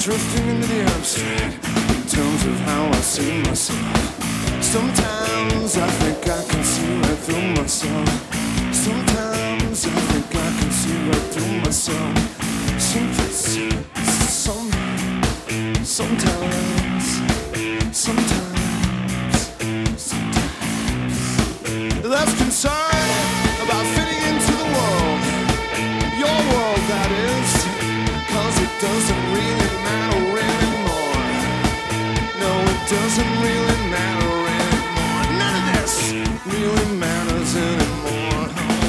drifting into the abstract in terms of how I see myself. Sometimes I think I can see right through myself. Sometimes I think I can see right through myself. Sometimes, that's concern about fitting into the world, your world that is, 'cause it doesn't really matter anymore. No, it doesn't really matter anymore. None of this really matters anymore.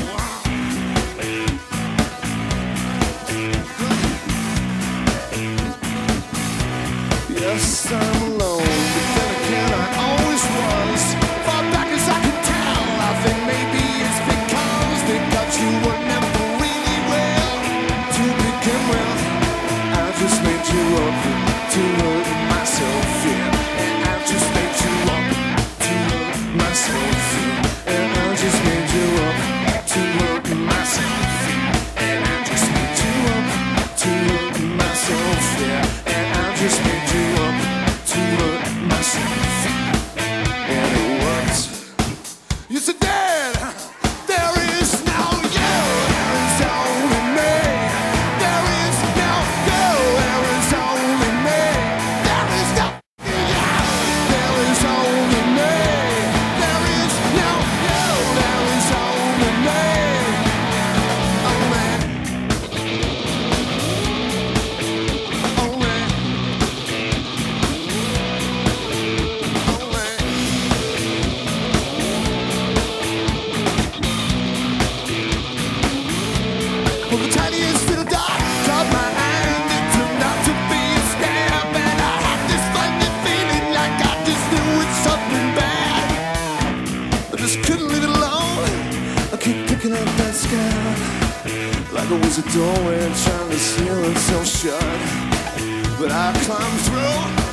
Yes, I'm alone, but then again I always was. Far back as I can tell, I think maybe it's because they got you were never really well to begin with. I just made you up to hurt myself, yeah. And I just made you up to hurt myself, yeah. And I just made you up to hurt myself, yeah. And I just made you up to hurt myself, yeah. And I just made you up to hurt myself, and it works. You said, Dad, there is no you, there is only me. There is no you, there is only me. There is no you, there is only me. There is no you, there is only me. Only. Well, the tiniest little dot caught my hand. It turned out to be a scam, and I had this funny feeling like I just knew it's something bad. I just couldn't leave it alone. I keep picking up that scab like it was a doorway trying to seal itself shut. But I climbed through.